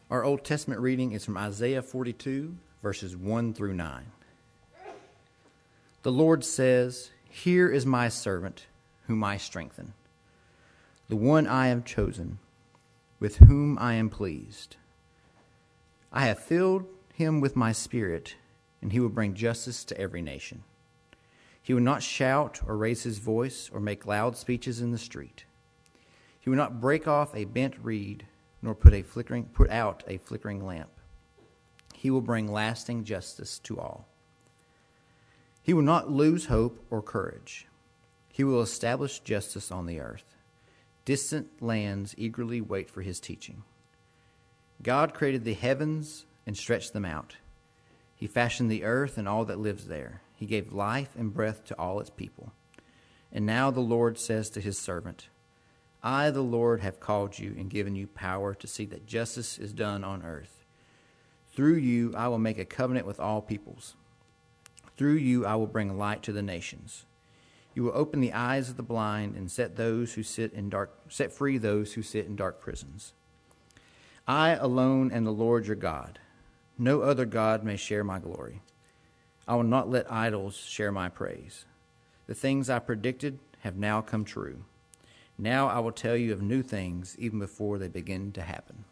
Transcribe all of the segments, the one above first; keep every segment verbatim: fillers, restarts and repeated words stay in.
Our Old Testament reading is from Isaiah forty-two, verses one through nine. The Lord says, "Here is my servant, whom I strengthen, the one I have chosen, with whom I am pleased. I have filled him with my spirit, and he will bring justice to every nation. He will not shout or raise his voice or make loud speeches in the street. He will not break off a bent reed, nor put a flickering put out a flickering lamp. He will bring lasting justice to all. He will not lose hope or courage. He will establish justice on the earth. Distant lands eagerly wait for his teaching. God created the heavens and stretched them out. He fashioned the earth and all that lives there. He gave life and breath to all its people. And now the Lord says to his servant, I, the Lord, have called you and given you power to see that justice is done on earth. Through you I will make a covenant with all peoples. Through you I will bring light to the nations. You will open the eyes of the blind and set those who sit in dark set free those who sit in dark prisons. I alone am the Lord your God. No other God may share my glory. I will not let idols share my praise. The things I predicted have now come true. Now I will tell you of new things even before they begin to happen.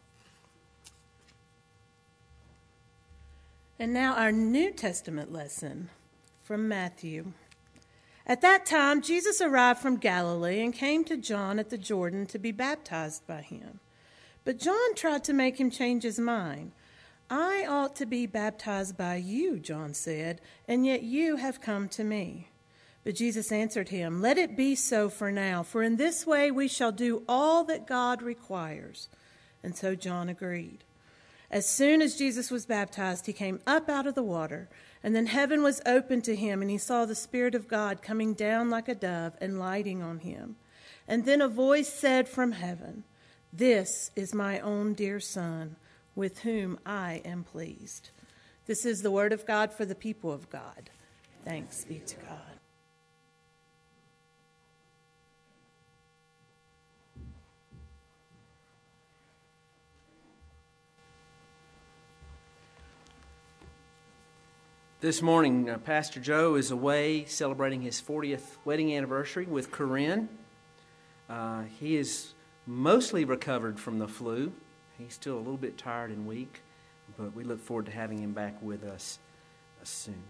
And now our New Testament lesson from Matthew. At that time, Jesus arrived from Galilee and came to John at the Jordan to be baptized by him. But John tried to make him change his mind. I ought to be baptized by you, John said, and yet you have come to me. But Jesus answered him, Let it be so for now, for in this way we shall do all that God requires. And so John agreed. As soon as Jesus was baptized, he came up out of the water, and then heaven was opened to him, and he saw the Spirit of God coming down like a dove and lighting on him. And then a voice said from heaven, This is my own dear Son, with whom I am pleased. This is the word of God for the people of God. Thanks be to God. This morning, uh, Pastor Joe is away celebrating his fortieth wedding anniversary with Corinne. Uh, he is mostly recovered from the flu. He's still a little bit tired and weak, but we look forward to having him back with us uh, soon.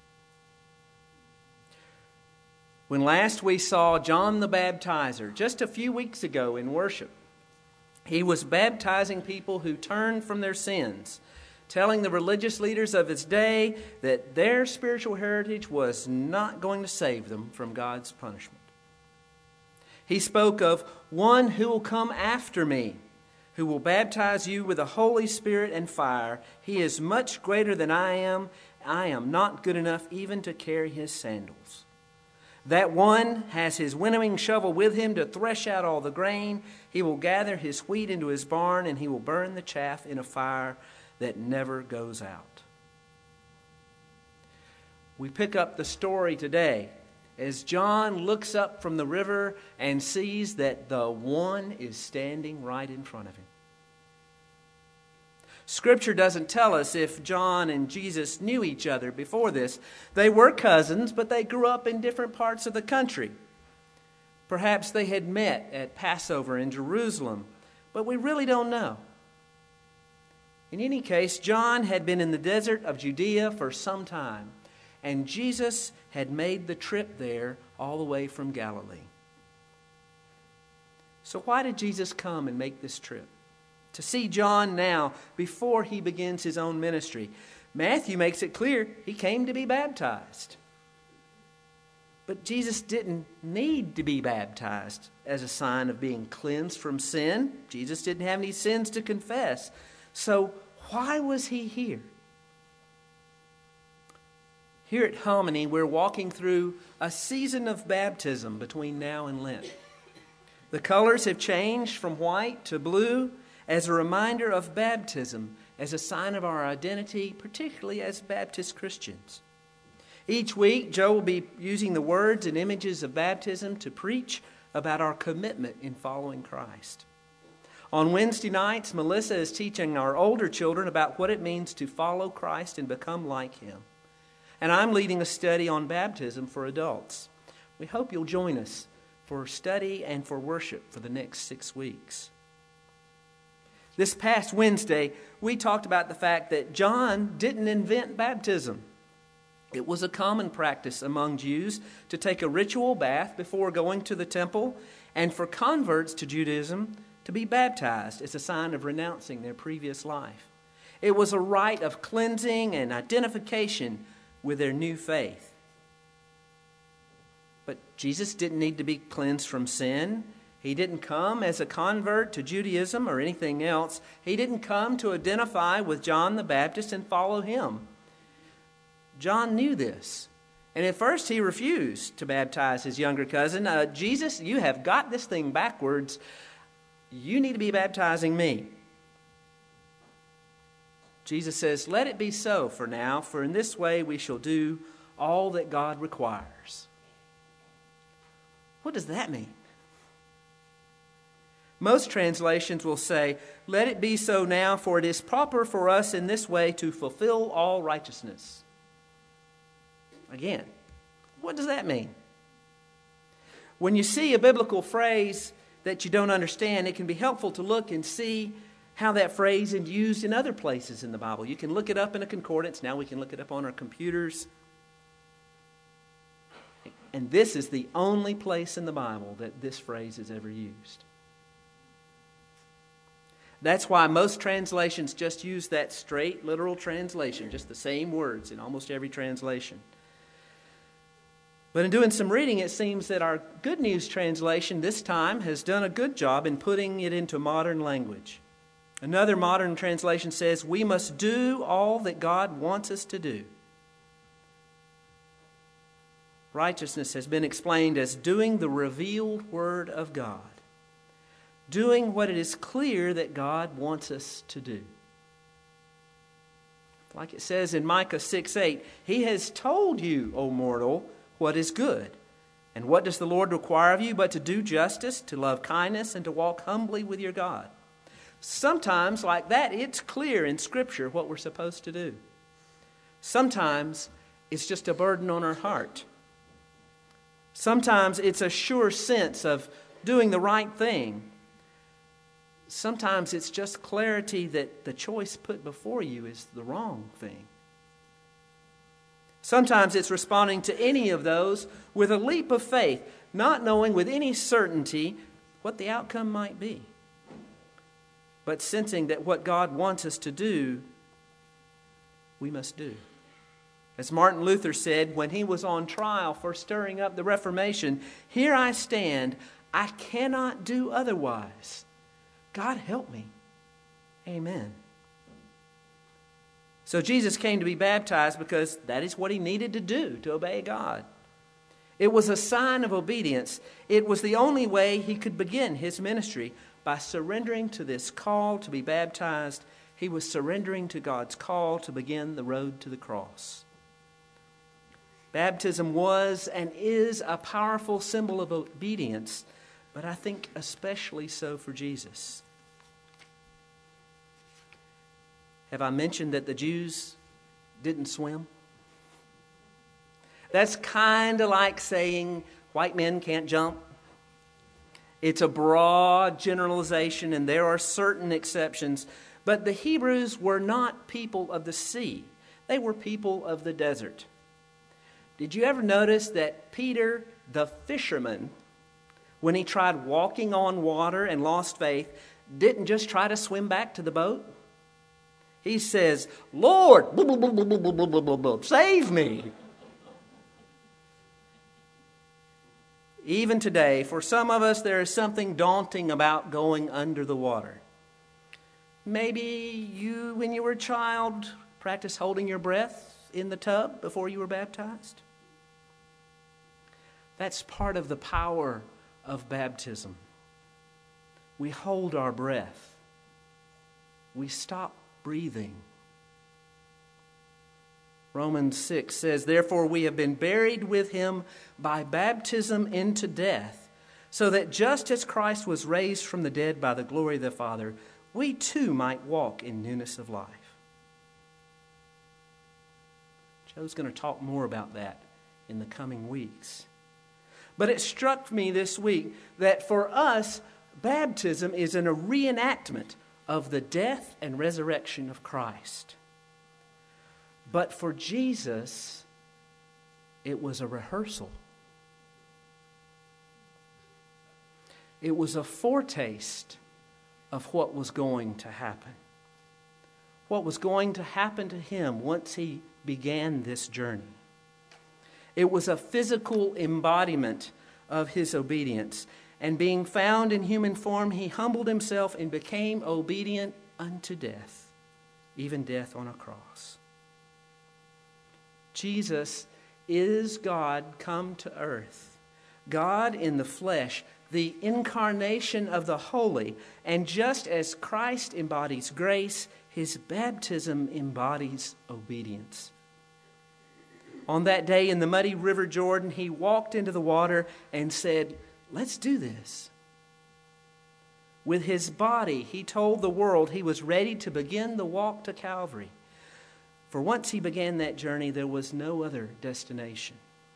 When last we saw John the Baptizer, just a few weeks ago in worship, he was baptizing people who turned from their sins, telling the religious leaders of his day that their spiritual heritage was not going to save them from God's punishment. He spoke of one who will come after me, who will baptize you with the Holy Spirit and fire. He is much greater than I am. I am not good enough even to carry his sandals. That one has his winnowing shovel with him to thresh out all the grain. He will gather his wheat into his barn, and he will burn the chaff in a fire that never goes out. We pick up the story today as John looks up from the river and sees that the one is standing right in front of him. Scripture doesn't tell us if John and Jesus knew each other before this. They were cousins, but they grew up in different parts of the country. Perhaps they had met at Passover in Jerusalem, but we really don't know. In any case, John had been in the desert of Judea for some time, and Jesus had made the trip there all the way from Galilee. So why did Jesus come and make this trip? To see John now, before he begins his own ministry. Matthew makes it clear he came to be baptized. But Jesus didn't need to be baptized as a sign of being cleansed from sin. Jesus didn't have any sins to confess. So why was he here? Here at Hominy, we're walking through a season of baptism between now and Lent. The colors have changed from white to blue as a reminder of baptism, as a sign of our identity, particularly as Baptist Christians. Each week, Joe will be using the words and images of baptism to preach about our commitment in following Christ. On Wednesday nights, Melissa is teaching our older children about what it means to follow Christ and become like Him. And I'm leading a study on baptism for adults. We hope you'll join us for study and for worship for the next six weeks. This past Wednesday, we talked about the fact that John didn't invent baptism. It was a common practice among Jews to take a ritual bath before going to the temple, and for converts to Judaism to be baptized as a sign of renouncing their previous life. It was a rite of cleansing and identification with their new faith. But Jesus didn't need to be cleansed from sin. He didn't come as a convert to Judaism or anything else. He didn't come to identify with John the Baptist and follow him. John knew this. And at first he refused to baptize his younger cousin. Uh, Jesus, you have got this thing backwards. You need to be baptizing me. Jesus says, let it be so for now, for in this way we shall do all that God requires. What does that mean? Most translations will say, let it be so now, for it is proper for us in this way to fulfill all righteousness. Again, what does that mean? When you see a biblical phrase that you don't understand, it can be helpful to look and see how that phrase is used in other places in the Bible. You can look it up in a concordance. Now we can look it up on our computers. And this is the only place in the Bible that this phrase is ever used. That's why most translations just use that straight literal translation, just the same words in almost every translation. But in doing some reading, it seems that our Good News translation this time has done a good job in putting it into modern language. Another modern translation says, we must do all that God wants us to do. Righteousness has been explained as doing the revealed Word of God. Doing what it is clear that God wants us to do. Like it says in Micah six eight, He has told you, O mortal, what is good. And what does the Lord require of you but to do justice, to love kindness, and to walk humbly with your God? Sometimes, like that, it's clear in Scripture what we're supposed to do. Sometimes it's just a burden on our heart. Sometimes it's a sure sense of doing the right thing. Sometimes it's just clarity that the choice put before you is the wrong thing. Sometimes it's responding to any of those with a leap of faith, not knowing with any certainty what the outcome might be, but sensing that what God wants us to do, we must do. As Martin Luther said when he was on trial for stirring up the Reformation, here I stand, I cannot do otherwise. God help me. Amen. So Jesus came to be baptized because that is what he needed to do to obey God. It was a sign of obedience. It was the only way he could begin his ministry, by surrendering to this call to be baptized. He was surrendering to God's call to begin the road to the cross. Baptism was and is a powerful symbol of obedience, but I think especially so for Jesus. Have I mentioned that the Jews didn't swim? That's kind of like saying white men can't jump. It's a broad generalization, and there are certain exceptions. But the Hebrews were not people of the sea. They were people of the desert. Did you ever notice that Peter, the fisherman, when he tried walking on water and lost faith, didn't just try to swim back to the boat? He says, Lord, blah, blah, blah, blah, blah, blah, blah, blah, save me. Even today, for some of us, there is something daunting about going under the water. Maybe you, when you were a child, practiced holding your breath in the tub before you were baptized. That's part of the power of baptism. We hold our breath. We stop breathing. Romans six says, therefore we have been buried with him by baptism into death, so that just as Christ was raised from the dead by the glory of the Father, we too might walk in newness of life. Joe's going to talk more about that in the coming weeks. But it struck me this week that for us, baptism is a reenactment of the death and resurrection of Christ. But for Jesus, it was a rehearsal. It was a foretaste of what was going to happen. What was going to happen to him once he began this journey. It was a physical embodiment of his obedience. And being found in human form, he humbled himself and became obedient unto death, even death on a cross. Jesus is God come to earth, God in the flesh, the incarnation of the holy. And just as Christ embodies grace, his baptism embodies obedience. On that day in the muddy river Jordan, he walked into the water and said, "Let's do this." With his body, he told the world he was ready to begin the walk to Calvary. For once he began that journey, there was no other destination.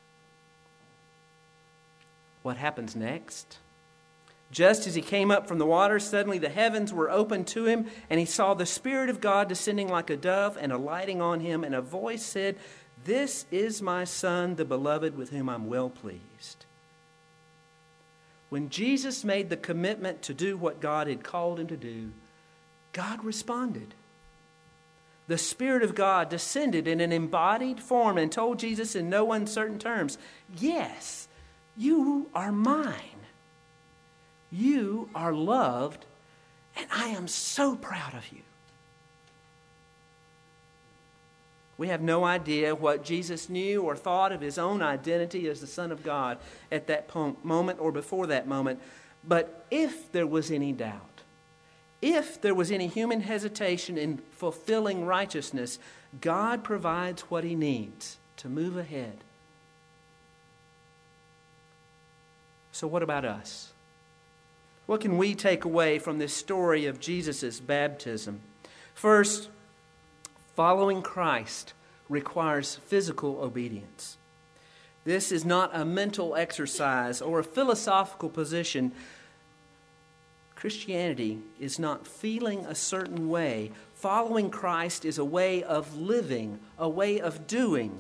What happens next? Just as he came up from the water, suddenly the heavens were opened to him, and he saw the Spirit of God descending like a dove and alighting on him, and a voice said, "This is my Son, the beloved, with whom I'm well pleased." When Jesus made the commitment to do what God had called him to do, God responded. The Spirit of God descended in an embodied form and told Jesus in no uncertain terms, "Yes, you are mine. You are loved, and I am so proud of you." We have no idea what Jesus knew or thought of his own identity as the Son of God at that moment or before that moment. But if there was any doubt, if there was any human hesitation in fulfilling righteousness, God provides what he needs to move ahead. So what about us? What can we take away from this story of Jesus' baptism? First, following Christ requires physical obedience. This is not a mental exercise or a philosophical position. Christianity is not feeling a certain way. Following Christ is a way of living, a way of doing.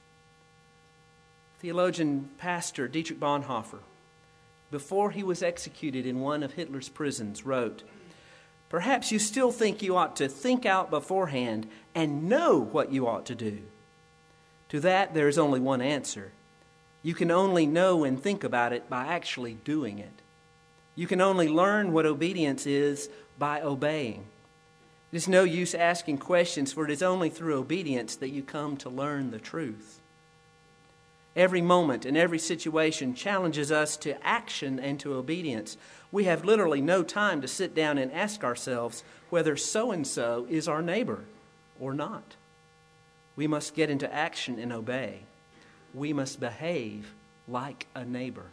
Theologian pastor Dietrich Bonhoeffer, before he was executed in one of Hitler's prisons, wrote, "Perhaps you still think you ought to think out beforehand and know what you ought to do. To that, there is only one answer. You can only know and think about it by actually doing it. You can only learn what obedience is by obeying. It is no use asking questions, for it is only through obedience that you come to learn the truth." Every moment and every situation challenges us to action and to obedience. We have literally no time to sit down and ask ourselves whether so-and-so is our neighbor or not. We must get into action and obey. We must behave like a neighbor.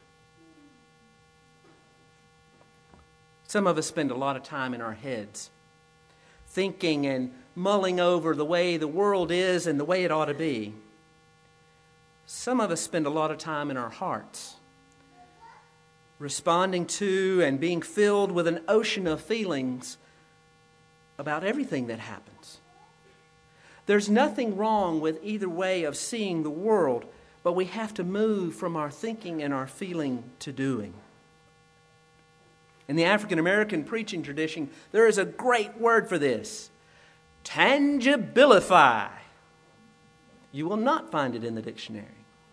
Some of us spend a lot of time in our heads, thinking and mulling over the way the world is and the way it ought to be. Some of us spend a lot of time in our hearts, responding to and being filled with an ocean of feelings about everything that happens. There's nothing wrong with either way of seeing the world, but we have to move from our thinking and our feeling to doing. In the African American preaching tradition, there is a great word for this: tangibilify. You will not find it in the dictionary.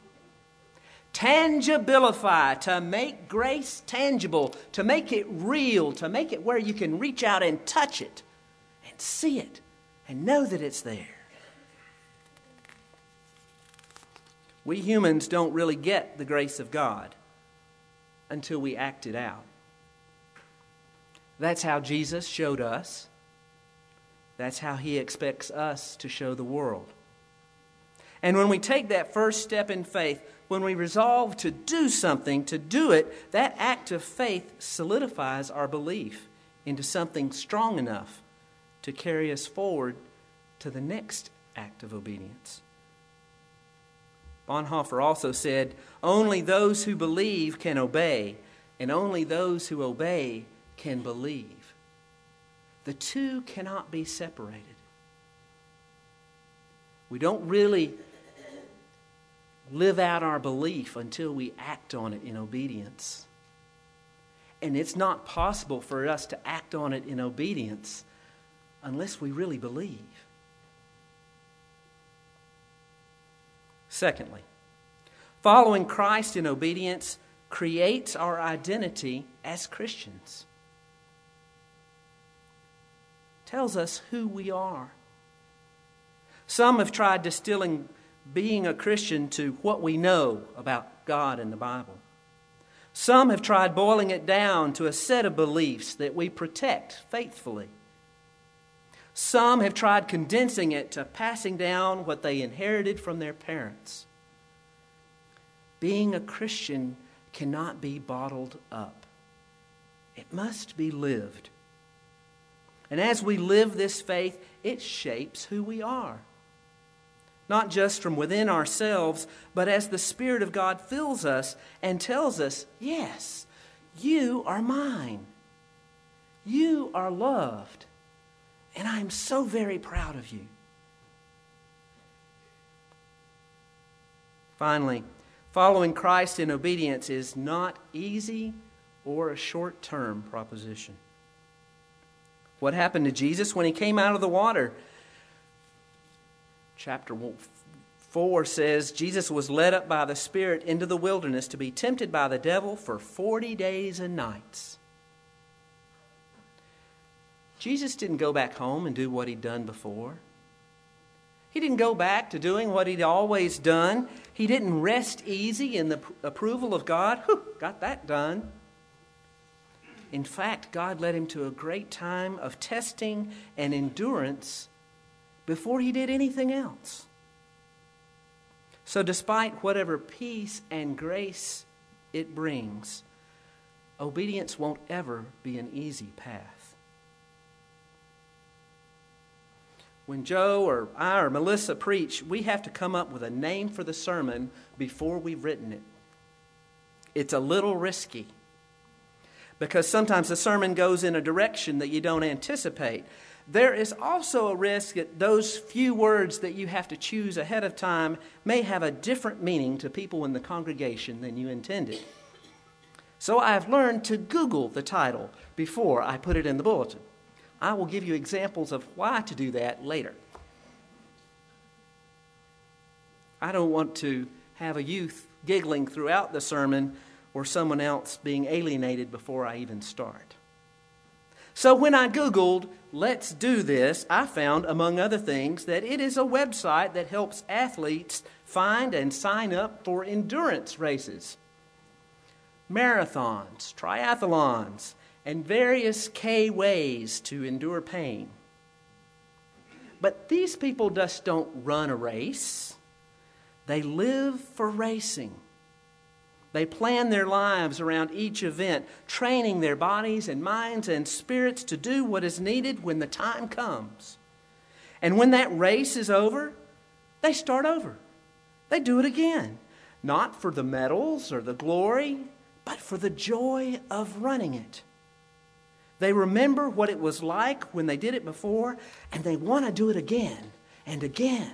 Tangibilify, to make grace tangible, to make it real, to make it where you can reach out and touch it and see it and know that it's there. We humans don't really get the grace of God until we act it out. That's how Jesus showed us. That's how he expects us to show the world. And when we take that first step in faith, when we resolve to do something, to do it, that act of faith solidifies our belief into something strong enough to carry us forward to the next act of obedience. Bonhoeffer also said, only those who believe can obey, and only those who obey can believe. The two cannot be separated. We don't really live out our belief until we act on it in obedience. And it's not possible for us to act on it in obedience unless we really believe. Secondly, following Christ in obedience creates our identity as Christians. Tells us who we are. Some have tried distilling being a Christian to what we know about God and the Bible. Some have tried boiling it down to a set of beliefs that we protect faithfully. Some have tried condensing it to passing down what they inherited from their parents. Being a Christian cannot be bottled up. It must be lived. And as we live this faith, it shapes who we are. Not just from within ourselves, but as the Spirit of God fills us and tells us, yes, you are mine. You are loved. And I am so very proud of you. Finally, following Christ in obedience is not easy or a short-term proposition. What happened to Jesus when he came out of the water? Chapter four says, Jesus was led up by the Spirit into the wilderness to be tempted by the devil for forty days and nights. Jesus didn't go back home and do what he'd done before. He didn't go back to doing what he'd always done. He didn't rest easy in the approval of God. Whew, got that done. In fact, God led him to a great time of testing and endurance before he did anything else. So despite whatever peace and grace it brings, obedience won't ever be an easy path. When Joe or I or Melissa preach, we have to come up with a name for the sermon before we've written it. It's a little risky because sometimes the sermon goes in a direction that you don't anticipate. There is also a risk that those few words that you have to choose ahead of time may have a different meaning to people in the congregation than you intended. So I've learned to Google the title before I put it in the bulletin. I will give you examples of why to do that later. I don't want to have a youth giggling throughout the sermon or someone else being alienated before I even start. So when I Googled, let's do this, I found, among other things, that it is a website that helps athletes find and sign up for endurance races, marathons, triathlons, and various K ways to endure pain. But these people just don't run a race. They live for racing. They plan their lives around each event, training their bodies and minds and spirits to do what is needed when the time comes. And when that race is over, they start over. They do it again, not for the medals or the glory, but for the joy of running it. They remember what it was like when they did it before, and they want to do it again and again.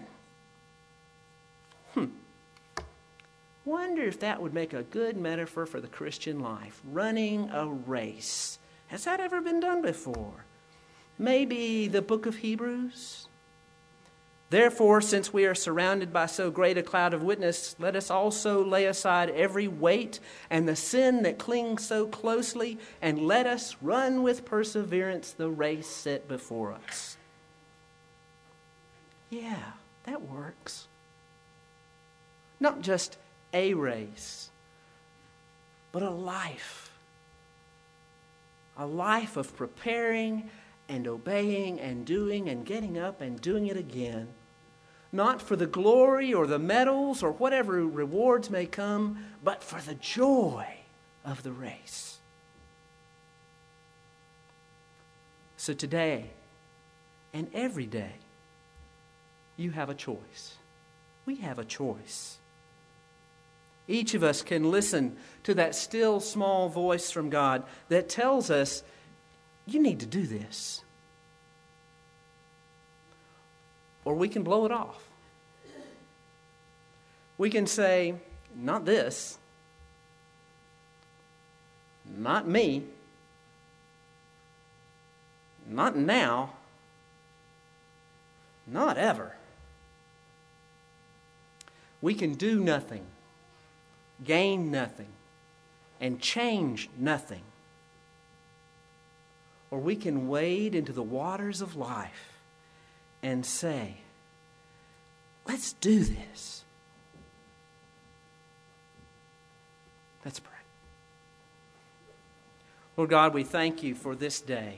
Hmm. Wonder if that would make a good metaphor for the Christian life. Running a race. Has that ever been done before? Maybe the book of Hebrews? Therefore, since we are surrounded by so great a cloud of witness, let us also lay aside every weight and the sin that clings so closely, and let us run with perseverance the race set before us. Yeah, that works. Not just a race, but a life. A life of preparing and obeying and doing and getting up and doing it again. not for the glory or the medals or whatever rewards may come, but for the joy of the race. So today and every day, you have a choice. We have a choice. Each of us can listen to that still small voice from God that tells us, you need to do this. Or we can blow it off. We can say, not this. Not me. Not now. Not ever. We can do nothing, gain nothing, and change nothing. Or we can wade into the waters of life and say, let's do this. Let's pray. Lord God, we thank you for this day,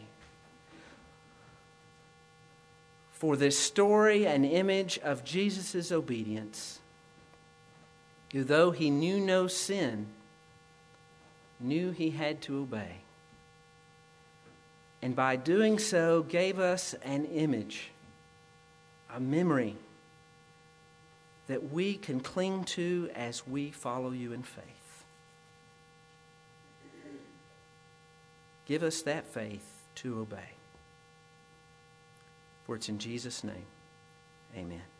for this story and image of Jesus' obedience, who, though he knew no sin, knew he had to obey. And by doing so, gave us an image, a memory that we can cling to as we follow you in faith. Give us that faith to obey. For it's in Jesus' name, amen.